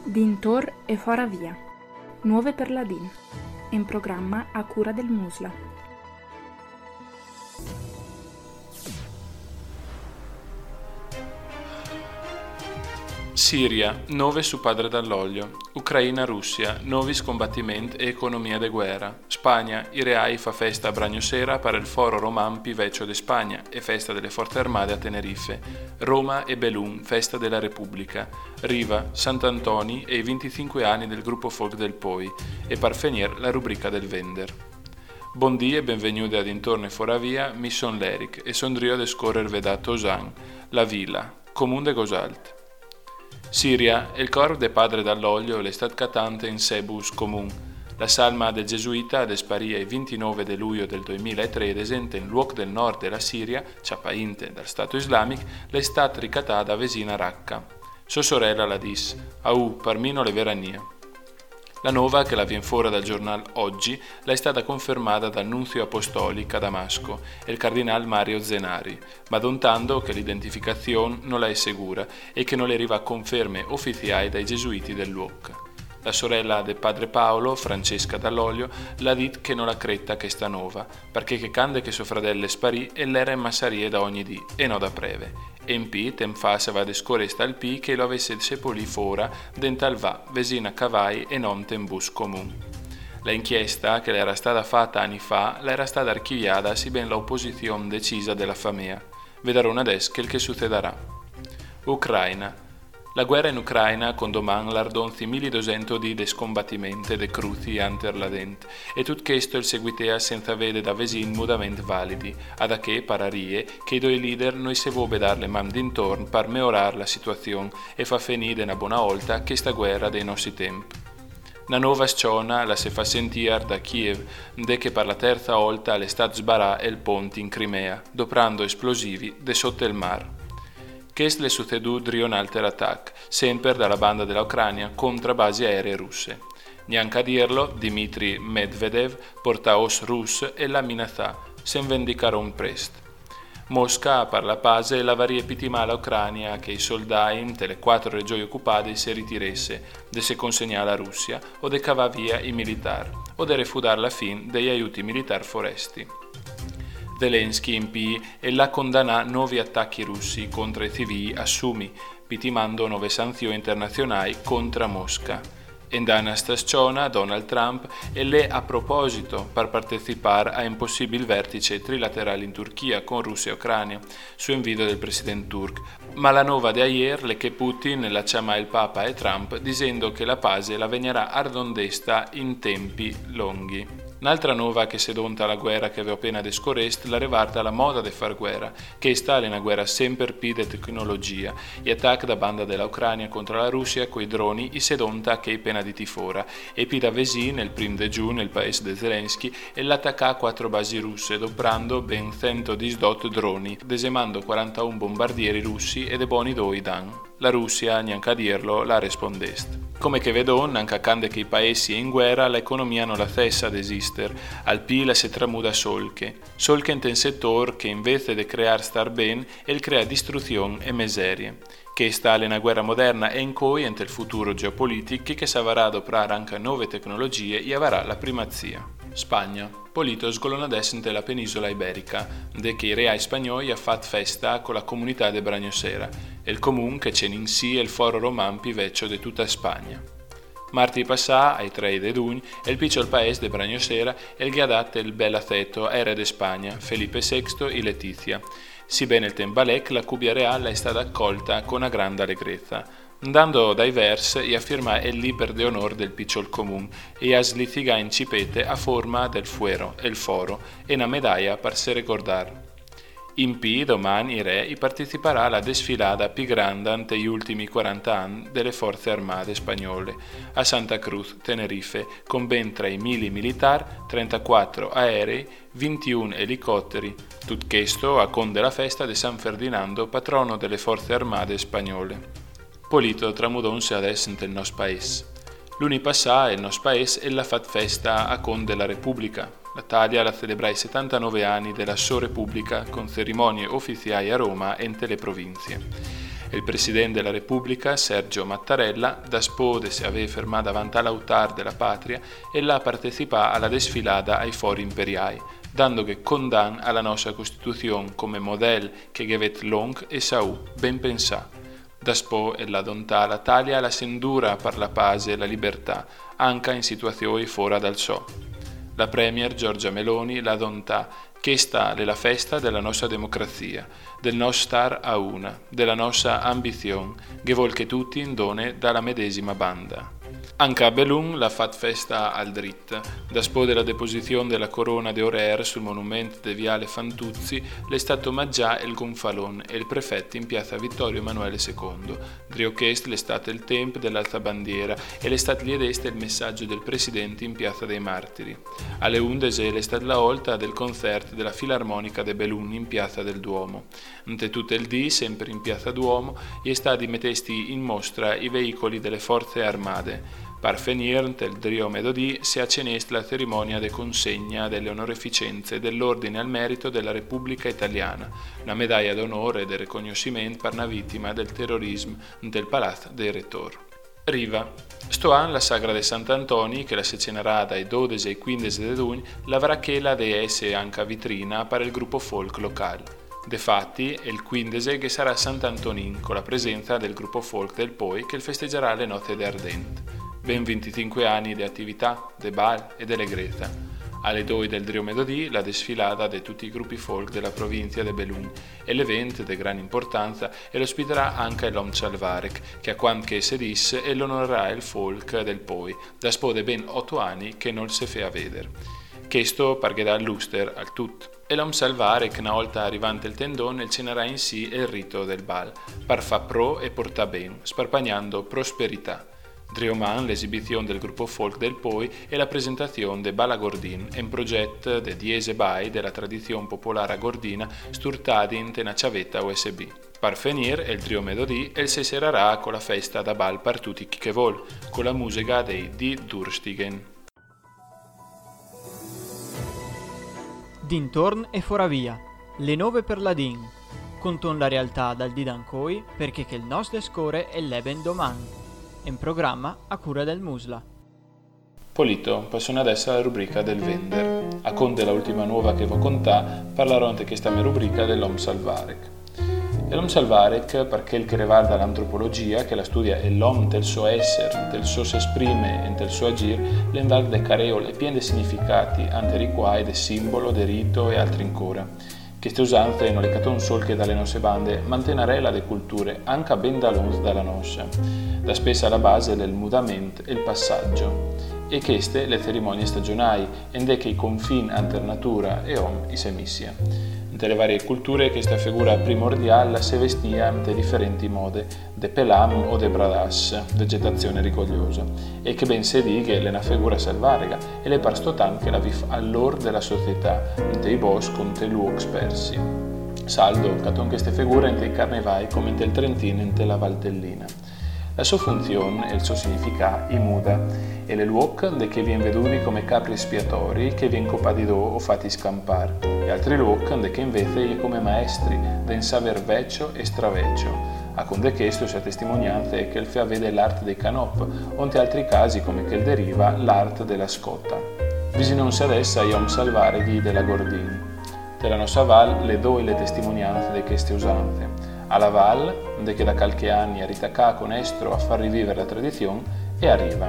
Dintor e fora via. Nuove per la DIN. In programma a cura del Musla. Siria, 9 su Padre Dall'Olio. Ucraina-Russia, nuovi scombattimenti e economia de guerra. Spagna, i reai fa festa a Bragnosera per il foro Roman pi vecchio de Spagna e festa delle Forze Armate a Tenerife. Roma e Belun, festa della Repubblica. Riva, Sant'Antoni e i 25 anni del gruppo folk del Poi. E per finire la rubrica del Vender. Buondì e benvenuti ad Intorno e Fora Via, mi son l'Eric e son drio de scorrer vedato Osan, la villa, comune de Gosalt. Siria, il corpo de Padre Dall'Olio l'estat catante in Sebus Comun. La salma del gesuita desparia il 29 di luglio del 2013 in luogo del nord della Siria, ciapainte dal Stato Islamico, l'estat ricatata vesina Raqqa. Sua sorella la dis, «Au, parmino le verania». La nova, che la vien fuori dal giornale Oggi, è stata confermata dal nunzio apostolico a Damasco, il cardinale Mario Zenari, ma dontando che l'identificazione non la è sicura e che non le arriva conferme ufficiali dai gesuiti del luogo. La sorella del padre Paolo, Francesca Dall'Olio, l'ha dit che non la cretta che sta nova, perché che cande che suo fratello sparì e l'era in massarie da ogni dì, e no da preve. E in pi, temfa se va de scoresta al pi che lo avesse sepolì fora, dental va, vesina cavai e non tembus comun. La inchiesta, che era stata fatta anni fa, era stata archiviata si ben l'opposizione decisa della famiglia. Vedremo adesso che succederà. Ucraina. La guerra in Ucraina con domani l'ardonzi 1200 di scombattimenti de cruzi anter la dent, e tut questo il seguitea senza vede da vesin mudament validi, ad a che pararie che i due leader noi se vobe dar le man d'intorno per meorar la situazione e fa finire una buona volta questa guerra dei nostri tempi. Una nuova sciona la si fa sentire da Kiev, de che per la terza volta l'estat sbarà il ponte in Crimea, doprando esplosivi de sotto il mar. Questo le succedù un altro attacco, sempre dalla banda della Ucraina contro basi aeree russe. Neanche a dirlo, Dmitry Medvedev, portaos russo e la minaccia, se vendicaron presto. Mosca, per la pace, la varia pitimà l'Ucraina che i soldati delle 4 regioni occupate si ritiresse, de se consegnare alla Russia o de cavà via i militari, o de refudare la fin degli aiuti militari foresti. Zelensky in P e la condannà 9 attacchi russi contro i civili a Sumi, pitimando 9 sanzioni internazionali contro Mosca. In dana stagione Donald Trump e le a proposito per partecipare a un possibile vertice trilaterale in Turchia con Russia e Ucraina, su invito del presidente turco. Ma la nova di ieri è che Putin la chiama il Papa e Trump dicendo che la pace la vegnerà ardondesta in tempi lunghi. Un'altra nuova che sedonta la guerra che avevo appena descorrest la revarta la moda de far guerra, che sta in una guerra sempre più di tecnologia, e attacca da banda della Ucraina contro la Russia coi droni i sedonta che appena di tifora, e più da Vesin, il prim de giugno, il paese de Zelensky, e l'attacca a 4 basi russe, doprando ben 118 droni, desemando 41 bombardieri russi e de boni doi dan. La Russia, neanche a dirlo, la rispondest. Come che vedon, anche quando che i paesi è in guerra, l'economia non la cessa ad esistere, al pila si tramuda solche in un settore che invece di creare star ben, el crea distruzione e miserie. Che sta in una guerra moderna e in cui, ente il futuro geopolitico, che saprà adoprare anche nuove tecnologie e avrà la primazia. Spagna. Polito sgolona descente la penisola iberica, de che i reai spagnoli ha fatto festa con la comunità de Bragnosera, e il comune che c'è in sì il foro roman più vecchio di tutta Spagna. Martedì passà, ai 3 di giugno, il piccolo paese de Bragnosera e il ghiadatte il bel affetto ai re de Spagna, Felipe VI e Letizia. Sebbene il tembalec, la cubia reale è stata accolta con una grande allegrezza. Andando dai vers e affirma il liber de onor del piccolo comune e a slitiga in cipete a forma del fuero, il foro, e una medaglia per se ricordare. In P, domani, i re, parteciperà alla desfilata più grande ante gli ultimi 40 anni delle forze armate spagnole, a Santa Cruz, Tenerife, con ben 3.000 militari, 34 aerei, 21 elicotteri. Tutto questo a con della festa di San Ferdinando, patrono delle forze armate spagnole. Polito tramudonse adesso nel nostro paese. L'uni passà il nostro paese e la fat festa a con della Repubblica. L'Italia la celebra i 79 anni della sua Repubblica con cerimonie ufficiali a Roma e in le province. Il presidente della Repubblica, Sergio Mattarella, da spode se aveva fermato davanti all'altar della patria e la partecipa alla desfilata ai fori imperiali, dando che condanna alla nostra Costituzione come modello che gevet long e sau ben pensà. Da spo e la dontà la taglia la sendura per la pace e la libertà, anche in situazioni fuori dal so. La Premier Giorgia Meloni la dontà che sta nella festa della nostra democrazia, del nostro star a una, della nostra ambizione, che vuol che tutti indone dalla medesima banda. Anche a Belun la fat festa al drit. Da spo della deposizione della corona de Orer sul monumento de Viale Fantuzzi, l'è stato omaggiato il gonfalon e il prefetto in piazza Vittorio Emanuele II. Driochest l'è stato il tempo dell'alta bandiera e l'è stato liedeste il messaggio del presidente in piazza dei Martiri. Alle 11 l'è stata la volta del concerto della Filarmonica de Belun in piazza del Duomo. Ante tutto il dì, sempre in piazza Duomo, è stati mettesti in mostra i veicoli delle forze armate. Per finire, il Drio Medodì si accenesta la cerimonia de consegna delle onorificenze dell'Ordine al Merito della Repubblica Italiana, una medaglia d'onore e di riconoscimento per una vittima del terrorismo del Palazzo dei Rettori. Riva. Sto anno la Sagra de Sant'Antoni, che la si cenerà dai 12 ai 15 di giugno, l'avrà che la DS anche vitrina per il gruppo folk locale. Defatti è il 15 che sarà Sant'Antonin, con la presenza del gruppo folk del Poi che festeggerà le notte d'Ardente. Ben 25 anni di attività, de bal e delle greta. Alle 2 del Drio Medodì la desfilata di tutti i gruppi folk della provincia di Belun e l'evento di gran importanza e l'ospiterà anche l'Om Salvarek, che a quanto che si disse e l'onorerà il folk del Poi, da spode ben 8 anni che non si fa vedere. Questo perché dà l'uster al tutto. E l'Om Salvarek, una volta arrivante il tendone, cenerà in sì il rito del bal, per fa pro e porta ben, sparpagnando prosperità. Drioman, l'esibizione del gruppo folk del Poi e la presentazione de Bala Gordin, un progetto de Diese Bai della tradizione popolare agordina sturtati in una ciavetta USB. Per finire, il Trio Medodì e si serrà con la festa da bal per tutti chi che vuol, con la musica dei Die Durstigen. Dintorn e Foravia, le 9 per la Din, conton la realtà dal Didancoi perché che il nostro score è l'eben domani. In programma a cura del Musla. Polito, passiamo adesso alla rubrica del Vender. A conte l'ultima nuova che vo contà, parlerò anche questa mia rubrica dell'Om Salvarek. E l'Om Salvarek, perché il che riguarda l'antropologia, che la studia e l'Om del suo essere, del suo esprime e del suo agir, l'inval de careole piene di significati, ante riquai de simbolo, de rito e altri ancora. Queste usanze non le caton sol che dalle nostre bande, mantenere la de culture anche ben da longe dalla nostra, da spessa alla base del mudamento e il passaggio, e queste le cerimonie stagionali, ende che i confini ante natura e om i semissia. Ante le varie culture questa figura primordiale si vestia ante differenti mode, de pelam o de bradas, vegetazione rigogliosa, e che ben si dica è una figura selvarica e le parstotan che la viv all'or della società, ante i boschi, ante luoghi spersi. Saldo, caton queste figure ante i carnevai come ante il Trentino e ante la Valtellina. La sua funzione e il suo significato i muda, e le luoc de che vien veduti come capri espiatori che vien copati do o fatti scampar, e altri luoc de che invece gli come maestri, den saver vecchio e stravecchio, a conde questo sia testimonianza è che il fea vede l'arte dei canop, onde altri casi come che il deriva l'arte della scotta. Visinonsi adesso a Om Salvareghi della Gordini. Della nostra val le do le testimonianze di queste usanze. Alla Val, de che da qualche anni è ritacà con estro a far rivivere la tradizione, e arriva.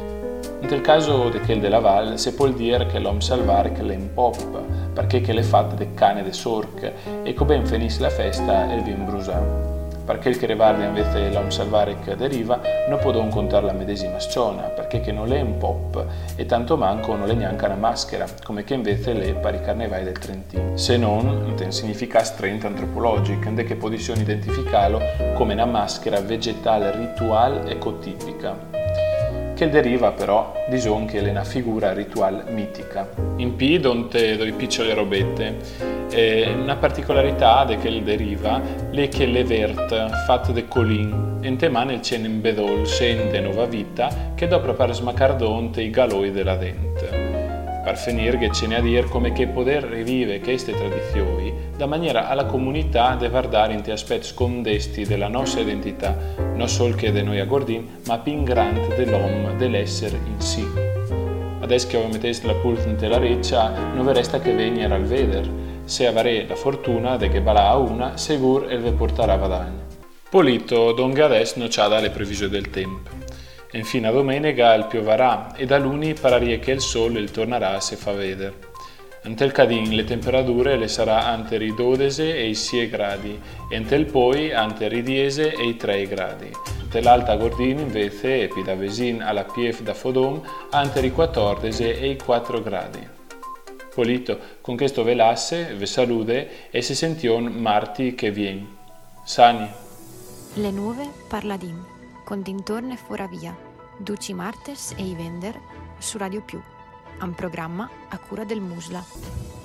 Nel caso de quel della Val, si può dire che l'Om Salvarek l'è in pop, perché che le fatte de cane de sorc, e co ben finisse la festa e il vin brusà. Perché il che riguarda invece l'Om Salvarek deriva, non può non contare la medesima scena, perché che non è un pop, e tanto manco non è neanche una maschera, come che invece l'è per i carnevali del Trentino. Se non, ten significa strength antropologic, de che possiamo identificarlo come una maschera vegetale rituale ecotipica. Che deriva però di son che è una figura rituale mitica. In P donte doi piccole robette. Una particolarità de che deriva le che le vert fatte de colin ente mane il cene in bedol sen de nuova vita che dopo per smacardonte i galoi della dente. per finire che ce ne a dire come che poter rivivere queste tradizioni da maniera alla comunità di guardare in aspetti scondesti della nostra identità, non solo che di noi a Gordin, ma più grande dell'uomo, dell'essere in sé. Adesso che metteste la pulta in la reccia, non vi resta che venire al veder. Se avrei la fortuna di che balà a una, sicuro e vi porterà a guadagno. Polito, donde adesso non c'ha dalle previsioni del tempo. Infine a domenica il pioverà e da luni pararia che il sole il tornerà se fa vedere. Ante il cadin le temperature le sarà ante i 12 e i 6 gradi e ante il poi ante i 10 e i 3 gradi. Ante l'Alta Gordina invece e da Vesin alla Pief da Fodom ante i 14 e i 4 gradi. Polito, con questo velasse, ve salude e si sention marti che vien. Sani. Le nuove Parladim, con dintorno e fuora via, Duci Martes e i Vender su Radio Più, un programma a cura del Musla.